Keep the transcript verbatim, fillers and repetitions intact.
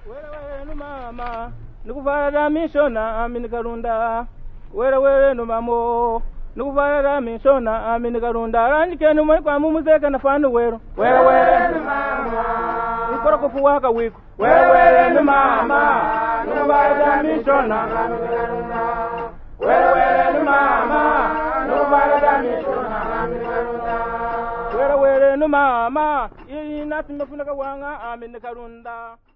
Wele wele nu mama, nukuvala da mishona amini karunda. Wele wele nu mamo, nukuvala da mishona amini karunda. Ranjike nu mwe kwa mumuzeka na fanu wero. Wele wele nu mama, nikora kufuwaka wiko. Wele wele nu mama, nukuvala da mishona amini karunda. Wele wele nu mama, nukuvala da mishona amini karunda. Wele wele nu mama, ina timefuna kawanga amini karunda.